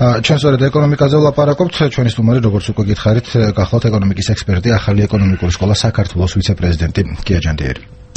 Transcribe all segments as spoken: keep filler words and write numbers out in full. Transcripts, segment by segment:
ჩვენ სწორედ ეკონომიკაზე ვლაპარაკობთ, ჩვენი სტუმარი როგორც უკვე გითხარით, გახლავთ ეკონომიკის ექსპერტი, ახალი ეკონომიკური სკოლა საქართველოს ვიცე-პრეზიდენტი გია ჯანდიერი.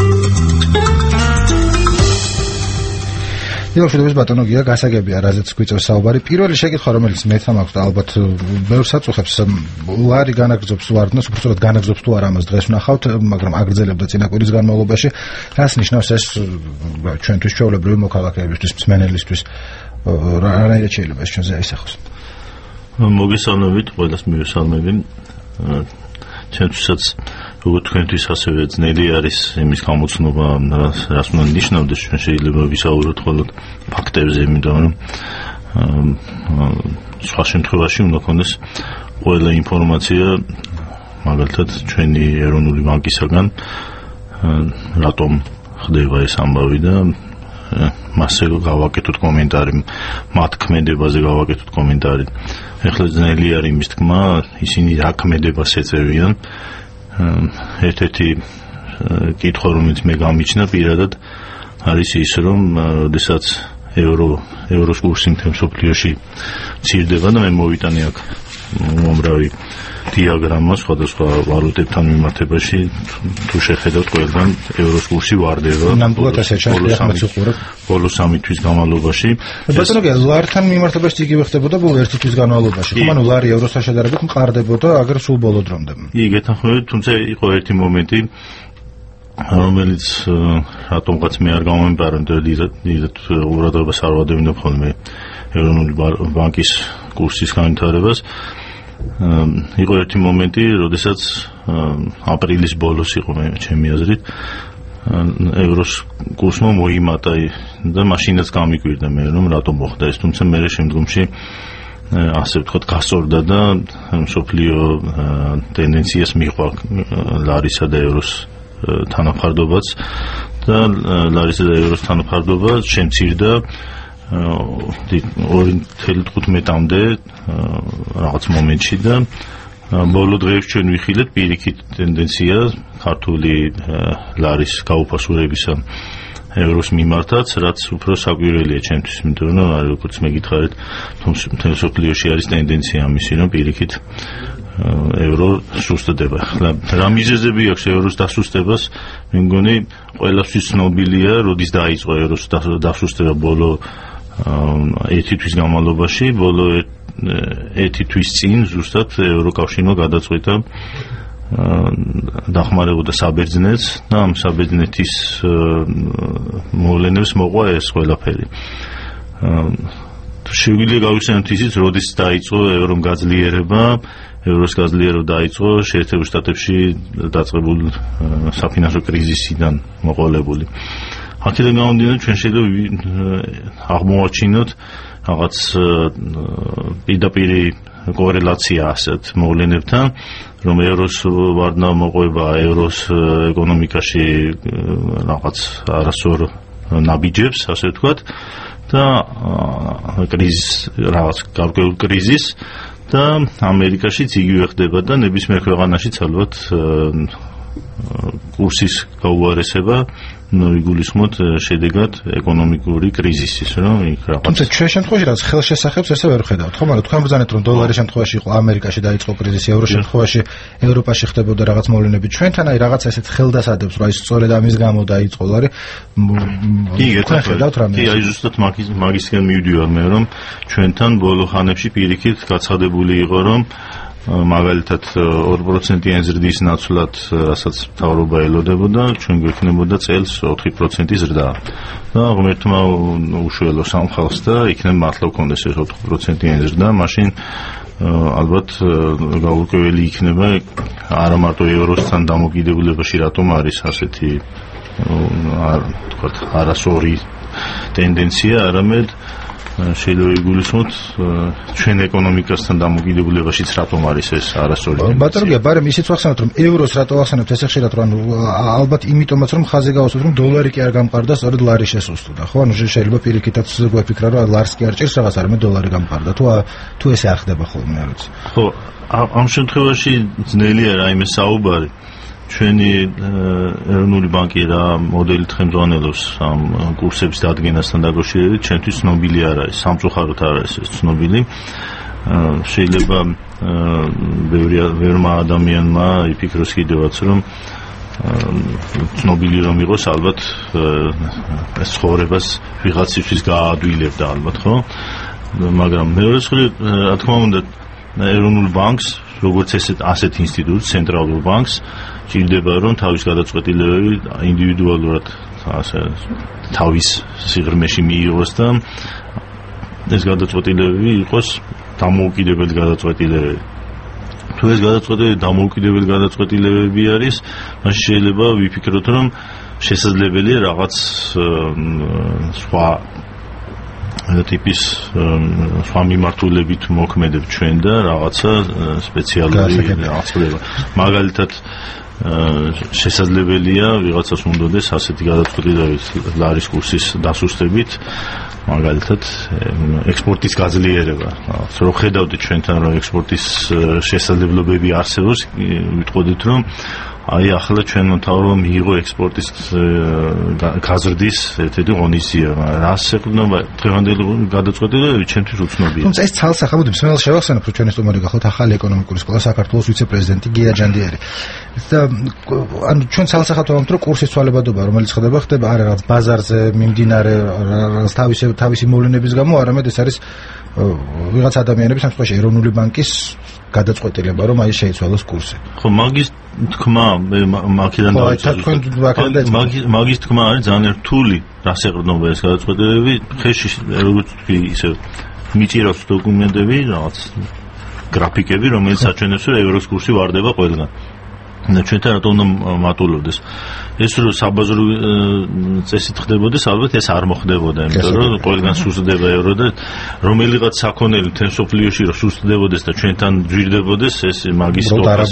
დილოშუდების ბატონო გია, გასაგებია, რაზეც გვიწევს საუბარი. პირველი შეკითხვა, რომელიც მეც მაქვს და ალბათ ბევრს აწუხებს, ლარი განაგრძობს თუ არ დგას, უბრალოდ განაგრძობს თუ არა, ამას დღეს ვნახავთ, მაგრამ აგრძელებდა წინა კვირის განმავლობაში. რას ნიშნავს ეს ჩვენთვის, ჩვეულებრივი მოქალაქეებისთვის, მსმენელისთვის? რა შეიძლება ეს ჩვენზე აისახოს? მოგესალმებით, ყველას მივესალმები. ჩვენთვისაც როგორც თქვენთვის ასევე ძნელი არის იმის გამოცნობა, რაც უნდა ნიშნავდეს, ჩვენ შეიძლება ვისაუბროთ მხოლოდ ფაქტებზე, იმიტომ რომ სხვა შემთხვევაში უნდა ქონდეს ყველა ინფორმაცია, მაგალითად ჩვენი ეროვნული ბანკისაგან, რატომ ხდება ეს ამბავი და მასზე გავაკეთოთ კომენტარი, მათ ქმედებაზე გავაკეთოთ კომენტარი. ეხლა ძნელი არის იმის თქმა, ისინი რა ქმედებას ეწევიან. ერთ-ერთი კითხვა, რომელიც მე გამიჩნდა პირადად, არის ის, რომ როდესაც ევრო ევროს კურსი მთელ მსოფლიოში მცირდება და მე მოვიტანე აქ უამრავი დიაგრამა სხვადასხვა ვალუტებთან მიმართებაში, თუ შეხედავთ ყველგან ევროს კურსი ვარდება ბოლო სამი თვის განმავლობაში. ბატონო, ლართან მიმართებაში იგივე ხდებოდა ბოლო ერთი თვის განმავლობაში. ხომ ანუ ლარი ევროსთან შედარებით მყარდებოდა აგერ სულ ბოლო დრომდე. კი, გეთანხმებით, თუმცა იყო ერთი მომენტი, რომელიც რატომღაც მე არ გამომეპარა და დიდად ყურადღებას არ ვადევნებ ხოლმე ეროვნული ბანკის კურსის განვითარებას. იყო ერთი მომენტი, როდესაც აპრილის ბოლოს იყო, ჩემი აზრით, ევროს კურსმა მოიმატა და მაშინაც გამიკვირდა მე, რომ რატომ მოხდა ეს, თუმცა მე შემდგომში ასე ვთქვათ გასწორდა და მსოფლიო ტენდენციას მიჰყვა ლარისა და ევროს თანაფარდობაც და ლარისა და ევროს თანაფარდობა შემცირდა ორი წელი თხუთმეტამდე რაღაც მომენტში და ბოლო დღეებში ჩვენ ვიხილეთ პირიქით ტენდენცია ქართული ლარის გაუფასურებისა ევროს მიმართაც, რაც უფრო საკვირველია ჩემთვის, იმიტომ რომ როგორც მე გითხარით, მთელ მსოფლიოში არის ტენდენცია ამისი, რომ პირიქით ევრო სუსტდება. რა მიზეზები აქვს ევროს დასუსტებას? მე მგონი ყველასთვის ცნობილია, როდის დაიწყო ევროს დასუსტება ბოლო ერთი თვის განმავლობაში, ბოლო ერთი თვის წინ ზუსტად ევროკავშირმა გადაწყვიტა დახმარებოდა საბერძნეთს და ამ საბერძნეთის მოვლენებს მოყვა ეს ყველაფერი. შეგვიძლია გავიხსენოთ ისიც, როდის დაიწყო ევრომ გაძლიერება, ევროს გაძლიერება დაიწყო შეერთებულ შტატებში დაწყებულ საფინანსო კრიზისიდან მოყოლებული. აქედან გამომდინარე, ჩვენ შეიძლება აღმოვაჩინოთ რაღაც პირდაპირი კორელაცია ასეთ მოვლენებთან, რომ ევროს ვარდნა მოყვება ევროს ეკონომიკაში რაღაც არასწორ ნაბიჯებს, ასე ვთქვათ, და კრიზის, რაღაც გარკვეულ კრიზისს და ამერიკაშიც იგივე ხდება და ნებისმიერ ქვეყანაშიც ალბათ კურსის გაუარესება იგულისხმოთ შედეგად ეკონომიკური კრიზისის, რომ იქ რაღაც. თუმცა ჩვენ შემთხვევაში რაც ხელშესახებს ესე ვერ ხედავთ, ხო, მაგრამ თქვენ ბრძანეთ, რომ დოლარის შემთხვევაში იყო ამერიკაში დაიწყო კრიზისი, ევროს შემთხვევაში ევროპაში ხდებოდა რაღაც მოვლენები. ჩვენთან აი რაღაც ესეთ ხელდასადებს, რომ აი სწორედ ამის გამო დაიწყო ლარი. კი, ხედავთ რამე. კი, აი ზუსტად მაგის მაგისგან მივდივარ მე, რომ ჩვენთან ბოლო ხანებში პირიქით გაცხადებული იყო, რომ მაგალითად ორი პროცენტიანი ზრდის ნაცვლად, რასაც მთავრობა ელოდებოდა, ჩვენ გვექნებოდა წელს ოთხი პროცენტი ზრდა. და ღმერთმა უშველოს ამ ხალხს და იქნებ მართლა გქონდეს ეს ოთხი პროცენტიანი ზრდა, მაშინ ალბათ გაურკვეველი იქნება არა მარტო ევროსთან დამოკიდებულებაში რატომ არის ასეთი თქვათ არასწორი ტენდენცია, არამედ შეიძლება იგულისხმოთ ჩვენ ეკონომიკასთან დამოკიდებულებაშიც რატომ არის ეს არასწორი ტენდენცია. ბატონო გია, ბარემ ისიც ვახსენოთ, რომ ევროს რატო ვახსენებთ ესე ხშირად, რომ ალბათ იმიტომაც რომ ხაზი გავუსვით, რომ დოლარი კი არ გამყარდა, სწორედ ლარი შესუსტდა, ხო? ანუ შეიძლება პირიქითაც გვეფიქრა, რომ ლარს კი არ ჭირს რაღაც, არამედ დოლარი გამყარდა. თუ თუ ესე არ ხდება ხოლმე, არ ვიცი. ხო, ამ შემთხვევაში ძნელია რაიმე საუბარი. ჩვენი ეროვნული ბანკი რა მოდელით ხელმძღვანელობს ამ კურსების დადგენასთან დაკავშირებით, ჩვენთვის ცნობილი არ არის, სამწუხაროდ არ არის ეს ცნობილი. შეიძლება ბევრი ბევრმა ადამიანმა იფიქროს კიდევაც რომ ცნობილი რომ იყოს ალბათ ეს ცხოვრებას ვიღაცისთვის გააადვილებდა ალბათ ხო მაგრამ მეორე მხრივ რა თქმა უნდა ეროვნულ ბანკს როგორც ესეთ ასეთ ინსტიტუტს ცენტრალურ ბანკს ჭირდება რომ თავის გადაწყვეტილებები ინდივიდუალურად ასე თავის სიღრმეში მიიღოს და ეს გადაწყვეტილებები იყოს დამოუკიდებელი გადაწყვეტილებები თუ ეს გადაწყვეტილება დამოუკიდებელი გადაწყვეტილებები არის მაშინ შეიძლება ვიფიქროთ რომ შესაძლებელია რაღაც სხვა ტიპის სხვა მიმართულებით მოქმედებ ჩვენ და რაღაცა სპეციალური აღწევება მაგალითად შესაძლებელია ვიღაცას უნდადეს ასეთი გადაწყვეტილებების ლარის კურსის დასუსტებით მაგალითად ექსპორტის გაძლიერება რო ხედავდით ჩვენთან რომ ექსპორტის შესაძლებლობები არსებობს ვიტყოდით რომ აი ახლა ჩვენ მთავრობა მიიღო ექსპორტის გაზრდის ერთ-ერთი ღონისძიება რას ეყრდნობა დღევანდელი გადაწყვეტილებები ჩვენთვის უცნობია თუმცა ეს ცალსახელმოდი მსმენელს შევახსენებ რომ ჩვენ სტუმარი გახლავთ ახალი ეკონომიკური სკოლა საქართველოს ვიცე-პრეზიდენტი გია ჯანდიერი და ანუ ჩვენ ცალსახელმოდ ვამბობთ რომ კურსის ცვალებადობა რომელიც ხდება ხდება არა რაღაც ბაზარზე მიმდინარე თავისი თავისი მოვლენების გამო არამედ ეს არის ვიღაც ადამიანების ამ შემთხვევაში ეროვნული ბანკის გადაწყვეტილება რომ აი შეიცვალოს კურსი ხო მაგის თქმა მე მაგიდან დავიწყე მაგის თქმა არის ძალიან რთული რას ეყრდნობა ეს გადაწყვეტილებები ხეში როგორც ისე მიჭირავს დოკუმენტები რაღაც გრაფიკები რომელიც აჩვენებს რომ ევროს კურსი ვარდება ყველგან და ჩვენთან რატომ უნდა მატულობდეს ეს რომ საბაზრო წესით ხდებოდეს ალბათ ეს არ მოხდებოდა იმიტომ რომ ყველგან სუსტდება ევრო და რომელიღაც საქონელი თენ სოფლიოში რომ სუსტდებოდეს და ჩვენთან ჯვირდებოდეს ეს მაგის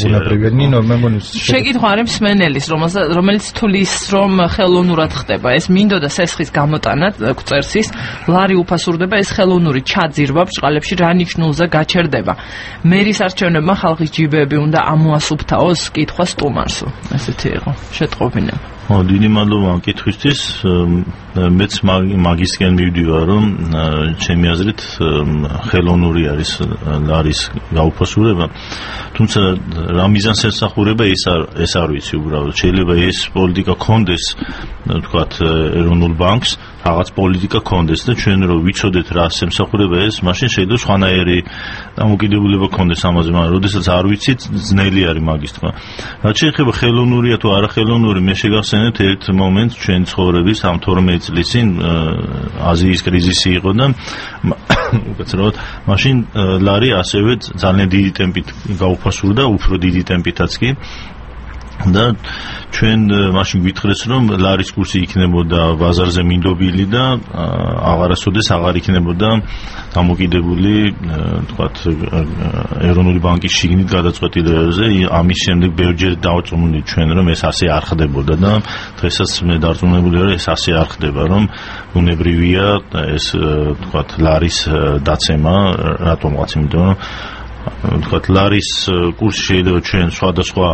შეკითხვა არის მსმენელის რომელიც თulis რომ ხელოვნურად ხდება ეს მინდოდა სესხის გამოტანა წერსის ლარი უფასურდება ეს ხელოვნური ჩაძირვა ბჭყალებში რა ნიშნულზე გაჩერდება მერის არჩევნებმა ხალხის ჯიბეები უნდა ამოასუფთავოს კითხვა სტუმარსო ესეთი იყო შეტყობინა ო დიდი მადლობა კითხვისთვის მეც მაგისკენ მივდივარ რომ ჩემი აზრით ხელოვნური არის ლარის გაუფასურება თუმცა რა მიზანს ესახურება ეს არ ეს არ ვიცი უბრალოდ შეიძლება ეს პოლიტიკა კონდეს თქვათ ეროვნულ ბანკს რაღაც პოლიტიკა კონდეს და ჩვენ რო ვიცოდეთ რა ემსახურება ეს მაშინ შეიძლება სხვანაირი დამოკიდებულება კონდეს ამაზე მაგრამ როდესაც არ ვიცით ძნელი არის მაგის თქვა რაც შეიძლება ხელოვნურია თუ არა ხელოვნური მე შეგახსენებთ ერთ მომენტს ჩვენ ცხოვრების ამ თორმეტ წლის წინ აზიის კრიზისი იყო და უკაცრავად მაშინ ლარი ასევე ძალიან დიდი ტემპით გაუფასურდა უფრო დიდი ტემპითაც კი და ჩვენ მაშინ გვითხრეს რომ ლარის კურსი იქნებოდა ბაზარზე მინდობილი და აღარასოდეს აღარ იქნებოდა დამოკიდებული თქვათ ეროვნული ბანკის შიგნით გადაწყვეტილებებზე ამის შემდეგ ბევრჯერ დავწმუნდით ჩვენ რომ ეს ასე არ ხდებოდა და დღესაც მე დარწმუნებული ვარ ეს ასე არ ხდება რომ უნებრივია ეს თქვათ ლარის დაცემა რატომღაც იმიტომ რომ თქვათ ლარის კურსი შეიძლება ჩვენ სხვადასხვა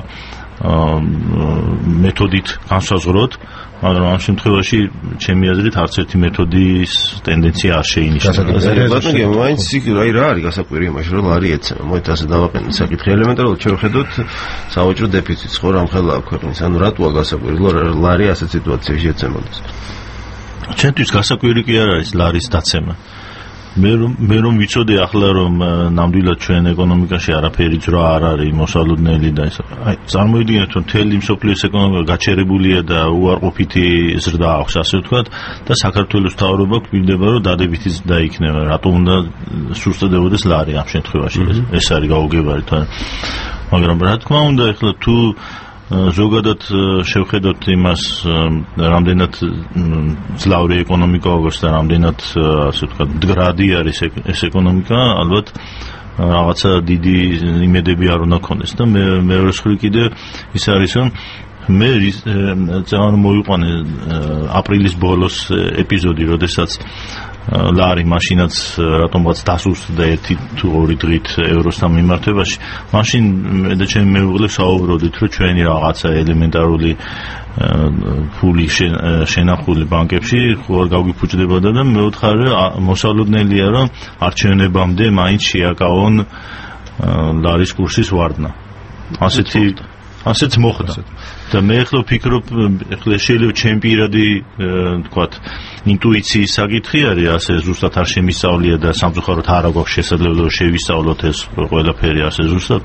მეთოდით განსაზღვროთ, მაგრამ ამ შემთხვევაში ჩემი აზრით არც ერთი მეთოდის ტენდენცია არ შეინიშნება. ბატონო, მაინც აი რა არის გასაკვირი იმაში, რომ ლარი ეცემა. მოით ასე დავაყენოთ საკითხი ელემენტარულად ჩვენ ვხედოთ სავაჭრო დეფიციტს ხო რამხელა ქვეყნის. ანუ რატოა გასაკვირი, რომ ლარი ასეთ სიტუაციაში ეცემოდეს? ჩვენთვის გასაკვირი კი არ არის ლარის დაცემა. მე რომ მე რომ ვიცოდე ახლა რომ ნამდვილად ჩვენ ეკონომიკაში არაფერი ძრა არ არის მოსალოდნელი და ეს აი წარმოიდგინეთ რომ თელი მსოფლიოს ეკონომიკა გაჩერებულია და უარყოფითი ზრდა აქვს ასე ვთქვათ და საქართველოს მთავრობა გვინდება რომ დადებითი ზრდა იქნება რატომ უნდა სუსტდებოდეს ლარი ამ შემთხვევაში ეს არის გაუგებარი თან მაგრამ რა თქმა უნდა ახლა თუ ზოგადად შევხედოთ იმას რამდენად ძლავრი ეკონომიკა აქვს და რამდენად ასე ვთქვათ მდგრადი არის ეს ეკონომიკა ალბათ რაღაცა დიდი იმედები არ უნდა ქონდეს და მე მეორე მხრივ კიდე ის არის რომ მე ძალიან მოიყვანე აპრილის ბოლოს ეპიზოდი როდესაც ლარი მაშინაც რატომღაც დასუსტდა ერთი თუ ორი დღით ევროსთან მიმართებაში, მაშინ მე და ჩემი მეუღლე საუბრობდით, რომ ჩვენი რაღაცა ელემენტარული ფული შენახული ბანკებში ხო არ გაგვიფუჭდებოდა და მეუთხარი მოსალოდნელია, რომ არჩევნებამდე მაინც შეაკავონ ლარის კურსის ვარდნა. ასეთი ასეც მოხდა. და მე ახლა ვფიქრობ, ახლა შეიძლება ჩემი პირადი თქვათ ინტუიციის საკითხი არის, ასე ზუსტად არ შემისწავლია და სამწუხაროდ არ აქვს შესაძლებლობა შევისწავლოთ ეს ყველაფერი ასე ზუსტად.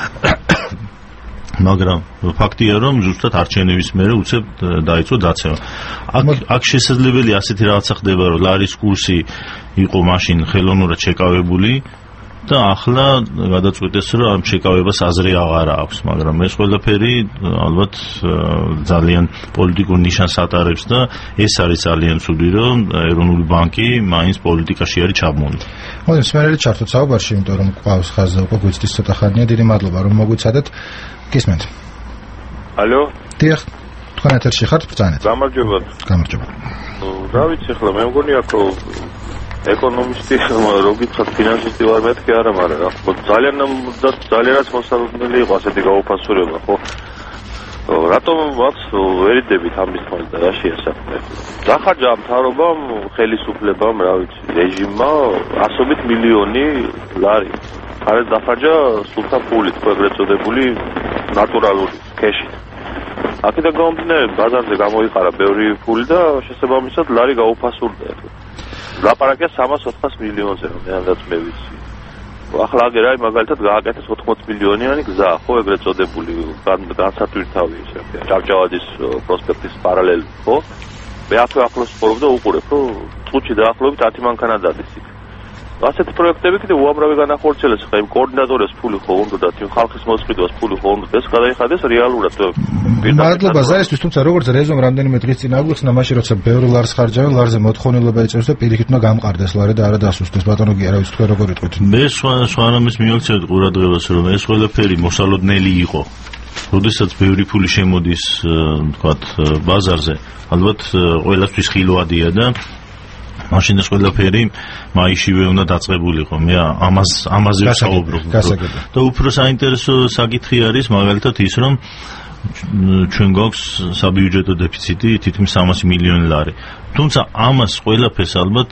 მაგრამ ფაქტია, რომ ზუსტად არჩევნების მერე უცებ დაიწყო დაცემა. აქ აქ შესაძლებელია ასეთი რაღაცა ხდება, რომ ლარის კურსი იყო მაშინ ხელოვნურად შეკავებული და ახლა გადაწყვეტეს, რომ ამ შეკავებას აზრი აღარ აქვს, მაგრამ ეს ყველაფერი ალბათ ძალიან პოლიტიკურ ნიშანს ატარებს და ეს არის ძალიან ცუდი, რომ ეროვნული ბანკი მაინც პოლიტიკაში არის ჩაბმული. მოდი სმენელი ჩართოთ საუბარში, იმიტომ რომ ყავს ხაზზე უკვე გვიცდის ცოტა ხანია. დიდი მადლობა, რომ მოგვიცადეთ. გისმენთ. ალო? დიახ, თქვენ ეთერში ხართ, ბრძანეთ. გამარჯობა. გამარჯობა. რა ვიცი, ახლა მე მგონი აქ ეკონომისტი რო გითხრათ ფინანსისტი ვარ მეთქი არა, მაგრამ რა ხო ძალიან ძალიანაც მოსალოდნელი იყო ასეთი გაუფასურება, ხო? რატომ ვაც ვერიდებით ამის თვალს და რა შეასახმე? დახარჯა მთავრობამ, ხელისუფლებამ, რა ვიცი, რეჟიმმა ასობით მილიონი ლარი. არ დახარჯა სულთა ფულით, ხო ეგრეთ წოდებული ნატურალური კეშით. აქედან გამომდინარე, ბაზარზე გამოიყარა ბევრი ფული და შესაბამისად ლარი გაუფასურდა. ლაპარაკია სამას ოთხას მილიონზე, მეანდაც მე ვიცი. ახლა აგერ აი მაგალითად გააკეთეს ოთხმოც მილიონიანი გზა, ხო ეგრეთ წოდებული განსათვირთავი ესე ჭავჭავაძის პროსპექტის პარალელი, ხო? მე აქვე ახლოს ვსწორებ და უყურებ, რომ წუთში დაახლოებით ათი მანქანა დადის იქ. ასეთი პროექტები კიდე უამრავი განახორციელეს, ხა იმ კოორდინატორებს ფული ხო უნდა და იმ ხალხის მოსყიდვას ფული ხო უნდა ეს გადაიხადეს რეალურად. მადლობა ზარისთვის, თუმცა როგორც რეზომ რამდენიმე დღის წინ აგვიხსნა, მაშინ როცა ბევრი ლარს ხარჯავენ, ლარზე მოთხოვნილება ეწევს და პირიქით უნდა გამყარდეს ლარი და არა დასუსტდეს. ბატონო კი არავის თქვენ როგორ იტყვით? მე სხვა სხვა რამის მივაქცევთ ყურადღებას, რომ ეს ყველაფერი მოსალოდნელი იყო. როდესაც ბევრი ფული შემოდის, თქვათ, ბაზარზე, ალბათ ყველასთვის ხილვადია და მაშინ ეს ყველაფერი მაისივე უნდა დაწყებულიყო. მე ამას ამაზე ვსაუბრობ. და უფრო საინტერესო საკითხი არის მაგალითად ის, რომ ჩვენ გვაქვს საბიუჯეტო დეფიციტი თითქმის სამასი მილიონი ლარი. თუმცა ამას ყველაფერს ალბათ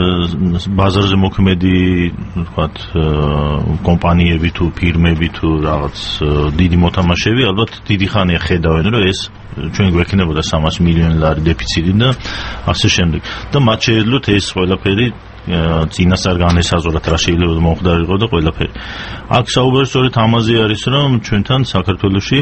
ბაზარზე მოქმედი, ვთქვათ, კომპანიები თუ ფირმები თუ რაღაც დიდი მოთამაშეები ალბათ დიდი ხანია ხედავენ, რომ ეს ჩვენ გვექნებოდა სამასი მილიონი ლარი დეფიციტი და ასე შემდეგ. და მათ შეეძლოთ ეს ყველაფერი წინასწარ განესაზღვრათ რა შეიძლება მომხდარიყო და ყველაფერი. აქ საუბარი სწორედ ამაზე არის, რომ ჩვენთან საქართველოში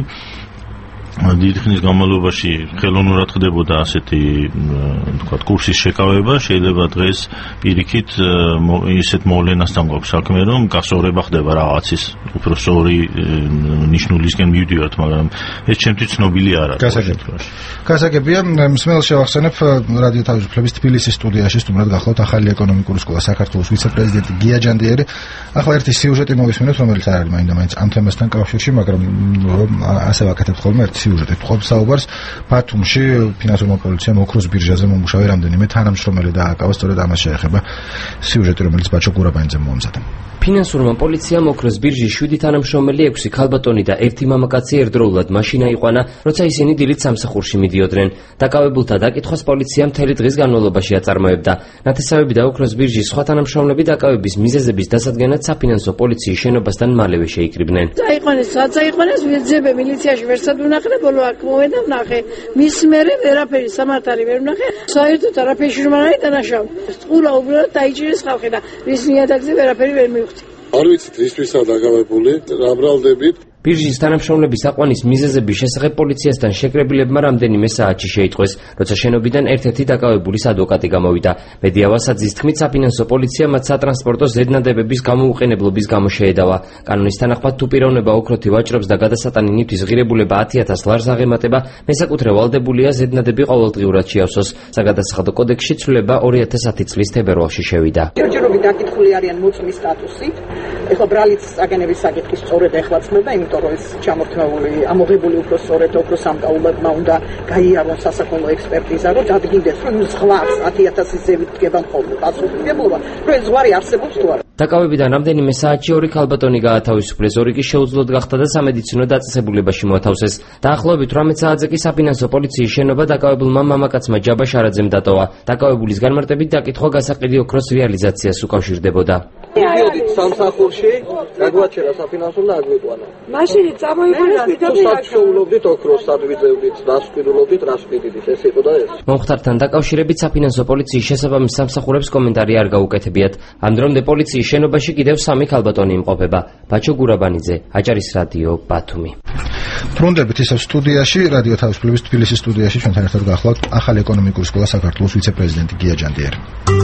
დიდი ხნის განმავლობაში ხელოვნურად ხდებოდა ასეთი თქვათ კურსის შეკავება, შეიძლება დღეს პირიქით ისეთ მოვლენასთან გვაქვს საქმე, რომ გასწორება ხდება რაღაცის, უფრო სწორი ნიშნულისკენ მივდივართ, მაგრამ ეს ჩემთვის ცნობილი არ არის. გასაგებია, მსმენელს შევახსენებ რადიო თავისუფლების თბილისის სტუდიაში სტუმრად გახლავთ ახალი ეკონომიკური სკოლა საქართველოს ვიცე-პრეზიდენტი გია ჯანდიერი. ახლა ერთი სიუჟეტი მოვისმინოთ, რომელიც არ არის მაინდა-მაინც ამ თემასთან კავშირში, მაგრამ ასე ვაკეთებთ ხოლმე ერთი სიუჟეტი თხოვს საუბარს. ბათუმში ფინანსურმა პოლიციამ ოქროს ბირჟაზე მომუშავე რამდენიმე თანამშრომელი დააკავა, სწორედ ამას შეეხება სიუჟეტი, რომელიც ბაჩო გურაბანიძე მომზადა. ფინანსურმა პოლიციამ ოქროს ბირჟის შვიდი თანამშრომელი, ექვსი ქალბატონი და ერთი მამაკაცი ერთდროულად მაშინ აიყვანა, როცა ისინი დილით სამსახურში მიდიოდნენ. დაკავებულთა დაკითხვას პოლიცია მთელი დღის განმავლობაში აწარმოებდა. ნათესავები და ოქროს ბირჟის სხვა თანამშრომლები დაკავების მიზეზების დასადგენად საფინანსო პოლიციის შენობასთან მალევე შეიკრიბნენ. აიყვანეს, რაც აიყვანეს, ვიძებე მილიციაში ვერსად ვნახე, ბოლო აქ მოვედა ვნახე. მის მერე ვერაფერი სამართალი ვერ ვნახე. საერთოდ არაფერი რომ არ არის დანაშაული. წყურა უბრალოდ დაიჭირეს ხალხი და რის ნიადაგზე ვერაფერი ვერ მივხვდი. არ ვიცით ისთვისაა დაგავებული, რა ბრალდებით. ბირჟის თანამშრომლების აყვანის მიზეზების შესახებ პოლიციასთან შეკრებილებმა რამდენიმე საათში შეიტყვეს, როცა შენობიდან ერთ-ერთი დაკავებულის ადვოკატი გამოვიდა. მედიავასაძის თქმით, საფინანსო პოლიცია მათ სატრანსპორტო ზედნადებების გამოუყენებლობის გამო შეედავა. კანონის თანახმად, თუ პიროვნება ოქროთი ვაჭრობს და გადასატანი ნივთის ღირებულება ათი ათას ლარს აღემატება, მესაკუთრე ვალდებულია ზედნადები ყოველდღიურად შეავსოს. საგადასახადო კოდექსში ცვლილება ორი ათას ათი წლის თებერვალში შევიდა. ჯერჯერობით დაკითხული არიან მოწმის სტატუსით. ეხლა ბრალიც აგენების საკითხი სწორედ ეხლა ცნება, იმიტომ იმიტომ რომ ეს ჩამორთმეული ამოღებული უფრო სწორედ ოქროს სამკაულებმა უნდა გაიარონ სასაქონლო ექსპერტიზა, რომ დადგინდეს, რომ ზღვარს ათი ათასის ზევით დგება მხოლოდ პასუხისმგებლობა, რომ ეს ზღვარი არსებობს თუ არა. დაკავებიდან რამდენიმე საათში ორი ქალბატონი გაათავისუფლეს, ორი კი შეუძლოდ გახდა და სამედიცინო დაწესებულებაში მოათავსეს. დაახლოებით რამეტ საათზე კი საფინანსო პოლიციის შენობა დაკავებულმა მამაკაცმა ჯაბა შარაძემ დატოვა. დაკავებულის განმარტებით დაკითხვა გასაყიდი ოქროს რეალიზაციას უკავშირდებოდა. მიდიოდით სამსახურში, გაგვაჩერა საფინანსო და აგვიყვანა. მაშინ წამოიღონეს ვიდრე აქშოულობდით ოქროს სადვიძევდით, დასკვიდულობდით, რასკვიდით, ეს იყო და ეს. მომხდართან დაკავშირებით საფინანსო პოლიციის შესაბამის სამსახურებს კომენტარი არ გაუკეთებიათ. ამ დრომდე პოლიციის შენობაში კიდევ სამი ქალბატონი იმყოფება. ბაჩო გურაბანიძე, აჭარის რადიო, ბათუმი. ბრუნდებით ისევ სტუდიაში, რადიო თავისუფლების თბილისის სტუდიაში ჩვენთან ერთად გახლავთ ახალი ეკონომიკური სკოლა საქართველოს ვიცე-პრეზიდენტი გია ჯანდიერი.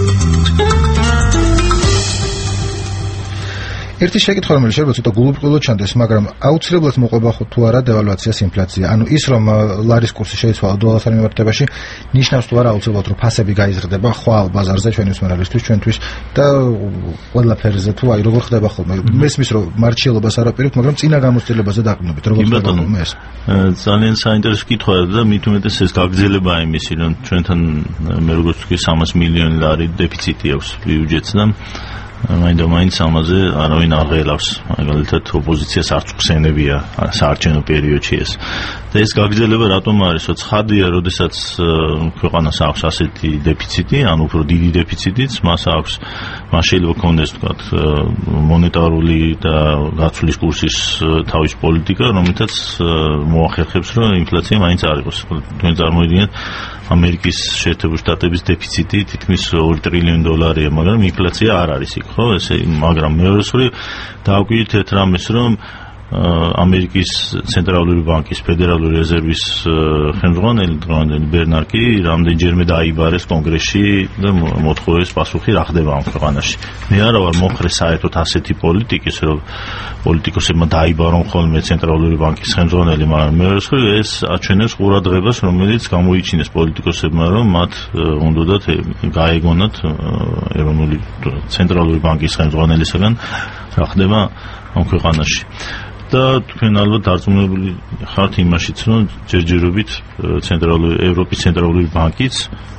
ერთი შეკითხვა, რომელიც შეიძლება ცოტა გულუბრყვილო ჩანდეს, მაგრამ აუცილებლად მოყვება თუ არა დევალვაციას ინფლაცია. ანუ ის რომ ლარის კურსი შეიცვალა დოლართან მიმართებაში, ნიშნავს თუ არა აუცილებლად რომ ფასები გაიზრდება ხვალ ბაზარზე ჩვენი მსმენელისთვის, ჩვენთვის და ყველაფერზე თუ აი როგორ ხდება ხოლმე. მესმის რომ მარჩიელობას არაპირებთ, მაგრამ წინა გამოცდილებაზე დაყრდნობით. როგორ ხდება ხოლმე ეს? ძალიან საინტერესო კითხვაა და მით უმეტეს ეს გაგრძელებაა იმისი, რომ ჩვენთან მე როგორც ვთქვი სამას მილიონი ლარი დეფიციტი აქვს ბიუჯეტს და მაინდა მაინც ამაზე არავინ არ ღელავს. მაგალითად ოპოზიციას არც ხსენებია საარჩევნო პერიოდში ეს. და ეს გაგრძელება რატომ არის? ცხადია, როდესაც ქვეყანას აქვს ასეთი დეფიციტი, ან უფრო დიდი დეფიციტიც, მას აქვს, მას შეიძლება ქონდეს თქვათ მონეტარული და გაცვლის კურსის თავის პოლიტიკა, რომელთაც მოახერხებს, რომ ინფლაცია მაინც არ იყოს. თქვენ წარმოიდგინეთ ამერიკის შეერთებული შტატების დეფიციტი თითქმის ორი ტრილიონი დოლარია, მაგრამ ინფლაცია არ არის იქ, ხო? ესე მაგრამ მეორე მხრივ დააკვირდით რამეს, რომ ამერიკის ცენტრალური ბანკის ფედერალური რეზერვის ხელმძღვანელი დროანდელი ბერნარკი რამდენჯერმე დაიბარეს კონგრესში და მოთხოვეს პასუხი რა ხდება ამ ქვეყანაში. მე არა ვარ მოხრე საერთოდ ასეთი პოლიტიკის, რომ პოლიტიკოსებმა დაიბარონ ხოლმე ცენტრალური ბანკის ხელმძღვანელი, მაგრამ მეორე მხრივ ეს აჩვენებს ყურადღებას, რომელიც გამოიჩინეს პოლიტიკოსებმა, რომ მათ უნდათ გაეგონათ ეროვნული ცენტრალური ბანკის ხელმძღვანელისგან რა ხდება ამ ქვეყანაში. და თქვენ ალბათ დარწმუნებული ხართ იმაშიც, რომ ჯერჯერობით ცენტრალური ევროპის ცენტრალური ბანკიც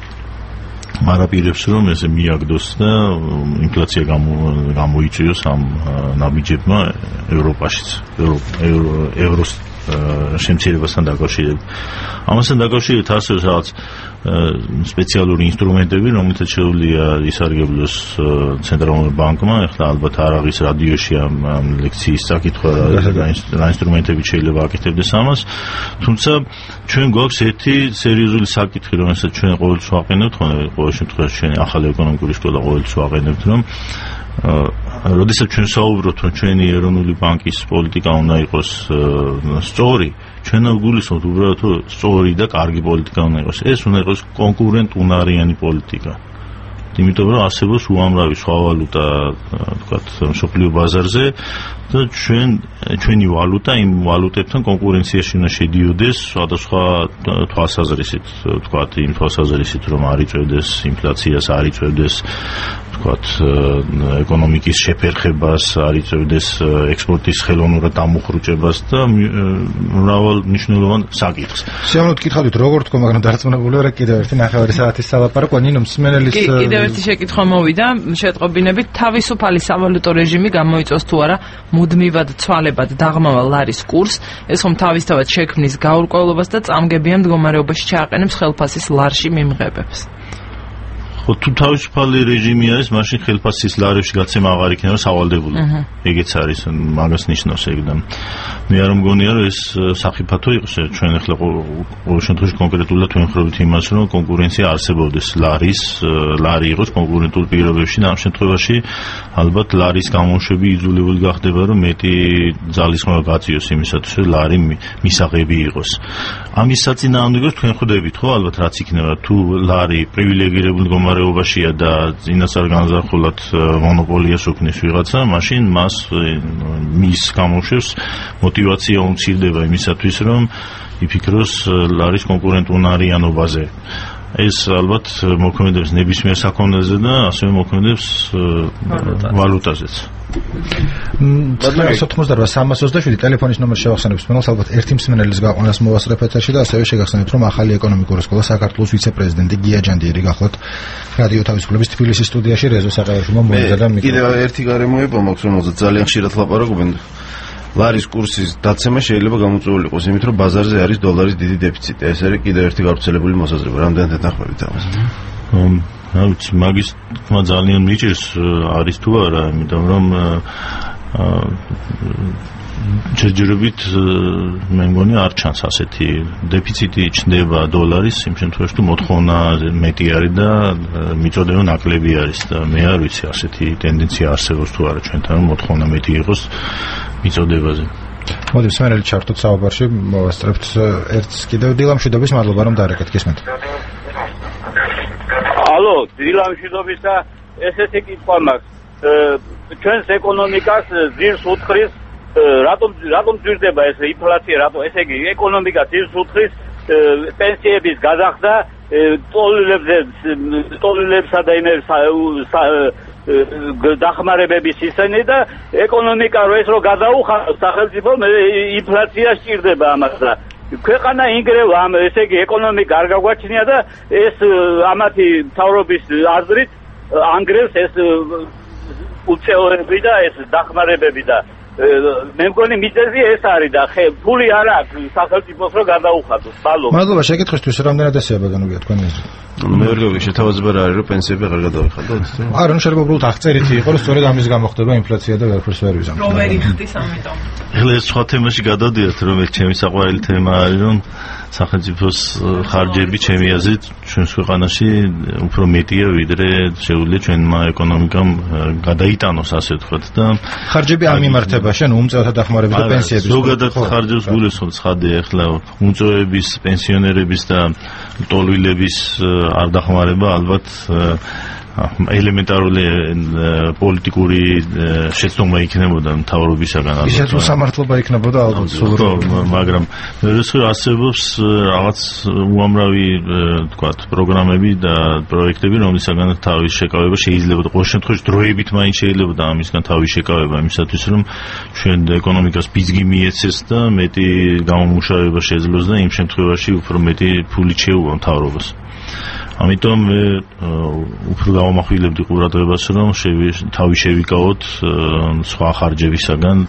არაპირებს, რომ ესე მიაგდოს და ინფლაცია გამოიწვიოს ამ ნაბიჯებმა ევროპაშიც, ევროს შემცირებასთან დაკავშირებით. ამასთან დაკავშირებით არსებობს რაღაც სპეციალური ინსტრუმენტები, რომელთაც შეუძლია ისარგებლოს ცენტრალურ ბანკმა. ეხლა ალბათ არაღის რადიოში ამ ლექციის საკითხვა რა ინსტრუმენტებით შეიძლება აკეთებდეს ამას. თუმცა ჩვენ გვაქვს ერთი სერიოზული საკითხი, რომელსაც ჩვენ ყოველთვის ვაყენებთ, ყოველ შემთხვევაში ჩვენი ახალი ეკონომიკური სკოლა ყოველთვის ვაყენებთ, რომ როდესაც ჩვენ საუბრობთ, რომ ჩვენი ეროვნული ბანკის პოლიტიკა უნდა იყოს სწორი, ჩვენ გვგულისხმობთ უბრალოდ, რომ სწორი და კარგი პოლიტიკა უნდა იყოს. ეს უნდა იყოს კონკურენტუნარიანი პოლიტიკა. იმიტომ რომ არსებობს უამრავი სხვა ვალუტა, თქვათ, მსოფლიო ბაზარზე და ჩვენ ჩვენი ვალუტა იმ ვალუტებთან კონკურენციაში უნდა შედიოდეს სხვადასხვა თვალსაზრისით, თქვათ, იმ თვალსაზრისით, რომ არ იწევდეს ინფლაციას, არ იწევდეს თქვათ ეკონომიკის შეფერხებას, არ იწევდეს ექსპორტის ხელოვნურად დამუხრუჭებას და მრავალ მნიშვნელოვან საკითხს. შემოვით კითხავთ როგორ თქო, მაგრამ დარწმუნებული ვარ კიდევ ერთი ნახევარი საათის სალაპარაკო, ნინო მსმენელის კიდევ ერთი შეკითხვა მოვიდა, შეტყობინებით თავისუფალი სავალუტო რეჟიმი გამოიწვევს თუ არა მუდმივად ცვალებად დაღმავალ ლარის კურსს, ეს ხომ თავისთავად შექმნის გაურკვევლობას და წამგებიან მდგომარეობაში ჩააყენებს ხელფასის ლარში მიმღებებს. თუ თავისუფალი რეჟიმი არის, მაშინ ხელფასის ლარებში გაცემა აღარ იქნება სავალდებული. ეგეც არის, მაგას ნიშნავს ეგ და მე არ მგონია, რომ ეს საფრთხე იყოს. ჩვენ ახლა ყოველ შემთხვევაში კონკრეტულად თქვენ ხრობით იმას, რომ კონკურენცია არსებობდეს ლარის, ლარი იყოს კონკურენტულ პირობებში და ამ შემთხვევაში ალბათ ლარის გამოშვები იძულებული გახდება, რომ მეტი ძალისხმევა გაწიოს იმისათვის, რომ ლარი მისაღები იყოს. ამის საწინააღმდეგოს თქვენ ხვდებით, ხო, ალბათ რაც იქნება, თუ ლარი პრივილეგირებული მდგომარეობაშია და წინას არ განზრახულად მონოპოლიას უქმნის ვიღაცა, მაშინ მას მის გამოშვებს მოტივაცია უმცირდება იმისათვის, რომ იფიქროს ლარის კონკურენტუნარიანობაზე. ეს ალბათ მოქმედებს ნებისმიერ საქონელზე და ასევე მოქმედებს ვალუტაზეც. ოთხმოცდაოთხ სამას ოცდაშვიდი ტელეფონის ნომერს შევახსენებთ მსმენელს, ალბათ ერთი მსმენელის გაყვანას მოვასწრებ ეთერში და ასევე შეგახსენებთ, რომ ახალი ეკონომიკური სკოლა საქართველოს ვიცე-პრეზიდენტი გია ჯანდიერი გახლავთ რადიო თავისუფლების თბილისის სტუდიაში რეზო საყაიშვილმა მოეძა და მიკროფონი. კიდევ ერთი გარემოება მაქვს, რომელზეც ძალიან ხშირად ლაპარაკობენ. ლარის კურსის დაცემა შეიძლება გამოწვეული იყოს იმით, რომ ბაზარზე არის დოლარის დიდი დეფიციტი. ეს არის კიდევ ერთი გავრცელებული მოსაზრება. რამდენად ეთანხმებით ამას? რა ვიცი, მაგის თქმა ძალიან მიჭირს არის თუ არა, იმიტომ რომ ჯერჯერობით მე მგონი არ ჩანს ასეთი დეფიციტი ჩნდება დოლარის იმ შემთხვევაში თუ მოთხოვნა მეტი არის და მიწოდება ნაკლები არის და მე არ ვიცი ასეთი ტენდენცია არსებობს თუ არა ჩვენთან რომ მოთხოვნა მეტი იყოს მიწოდებაზე. მოდი სვენელი ჩართოთ საუბარში, მოვასწრებთ ერთს კიდევ დილამშვიდობის, მადლობა რომ დარეკეთ, გისმენთ. ალო, დილამშვიდობის და ესეთი კითხვა მაქვს. ჩვენს ეკონომიკას ძირს უთხრის რატომ რატომ ძირდება ეს ინფლაცია, რატომ ესე იგი ეკონომიკა ძირს უთხრის პენსიების გადახდა, ტოლილებზე ტოლილებსა და იმებს დახმარებების ისენი და ეკონომიკა რო ეს რო გადაუხადოს სახელმწიფო ინფლაცია სჭირდება ამას და ქვეყანა ინგრევა ამ ესე იგი ეკონომიკა არ გაგვაჩნია და ეს ამათი მთავრობის აზრით ანგრევს ეს უწევრები და ეს დახმარებები და მე მგონი მიზეზი ეს არის და ფული არ აქვს სახელმწიფოს რომ გადაუხადოს. მადლობა. მადლობა შეკითხვისთვის, რამდენად ესეა ბაგანუგია თქვენი აზრი? მეორე როგორი შეთავაზება რა არის რომ პენსიები აღარ გადაიხადოთ? არა, ნუ შეიძლება უბრალოდ აღწერითი იყო, რომ სწორედ ამის გამო ხდება ინფლაცია და ვერაფერს ვერ ვიზამთ. რომ ვერ იხდის ამიტომ. ეხლა ეს სხვა თემაში გადავდიოთ, რომელიც ჩემი საყვარელი თემა არის, რომ სახელმწიფოს ხარჯები ჩემი აზრით ჩვენს ქვეყანაში უფრო მეტია, ვიდრე შეუძლია ჩვენმა ეკონომიკამ გადაიტანოს, ასე ვთქვათ და ხარჯები არ მიმართება შენ უმწეოთა დახმარების და პენსიების. ზოგადად ხარჯებს გულისხმობ ცხადია, ეხლა უმწეოების, პენსიონერების და ტოლვილების არ დახმარება ალბათ ელემენტარული პოლიტიკური შეცდომა იქნებოდა მთავრობისაგან ალბათ. ისეთ უსამართლობა იქნებოდა ალბათ სულ, მაგრამ ეს არსებობს რაღაც უამრავი თქვათ პროგრამები და პროექტები, რომლისაგან თავის შეკავება შეიძლება და ყოველ შემთხვევაში დროებით მაინც შეიძლება ამისგან თავის შეკავება იმისათვის რომ ჩვენ ეკონომიკას ბიზგი მიეცეს და მეტი გამომუშავება შეძლოს და იმ შემთხვევაში უფრო მეტი ფული შეუვა მთავრობას. ამიტომ მე უფრო გავამახვილებდი ყურადღებას რომ თავი შევიკავოთ სხვა ხარჯებისაგან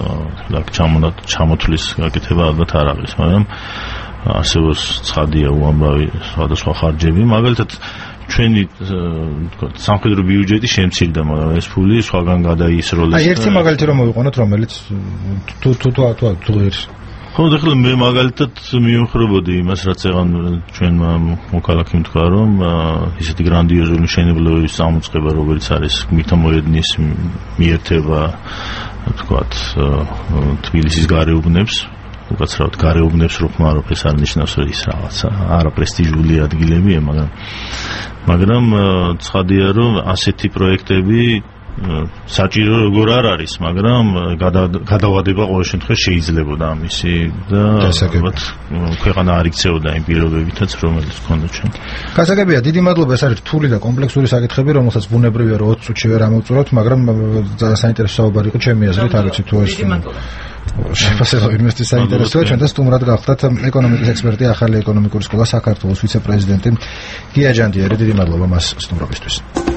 ჩამოთვლის გაკეთება ალბათ არ არის, მაგრამ არსებობს ცხადია უამრავი სხვადასხვა ხარჯები, მაგალითად ჩვენი სამხედრო ბიუჯეტი შემცირდა, მაგრამ ეს ფული სხვაგან გადაისროლეს. აი ერთი მაგალითი რომ მოვიყვანოთ, რომელიც თუ თუ თუ თუ ღირს ხო, ეხლა მე მაგალითად მივხვდებოდი იმას, რაც ეგან ჩვენმა მოქალაქემ თქვა, რომ ისეთი გრანდიოზული მშენებლობის წამოწყება, როგორც არის გმირთა მოედნის მიერთება, თქვათ, თბილისის გარეუბნებს, უკაცრავად გარეუბნებს რო ხმარობ, ეს არ ნიშნავს, რომ ის რაღაცა არაპრესტიჟული ადგილებია, მაგრამ მაგრამ ცხადია, რომ ასეთი პროექტები საჭირო როგორ არ არის, მაგრამ გადავადება ყოველ შემთხვევაში შეიძლებოდა ამისი და ალბათ ქვეყანა არ იქცეოდა იმ პირობებითაც, რომელიც ჰქონდა ჩვენ. გასაგებია, დიდი მადლობა, ეს არის რთული და კომპლექსური საკითხები, რომელსაც ბუნებრივია რომ ოცი წუთში ვერ ამოვწურავთ, მაგრამ ძალიან საინტერესო საუბარი იყო ჩემი აზრით, არ ვიცი თუ ეს შეფასება ინვესტიციის საინტერესოა, ჩვენ და სტუმრად გახლდათ ეკონომიკის ექსპერტი, ახალი ეკონომიკური სკოლა საქართველოს ვიცე-პრეზიდენტი გია ჯანდიერი, დიდი მადლობა მას სტუმრობისთვის.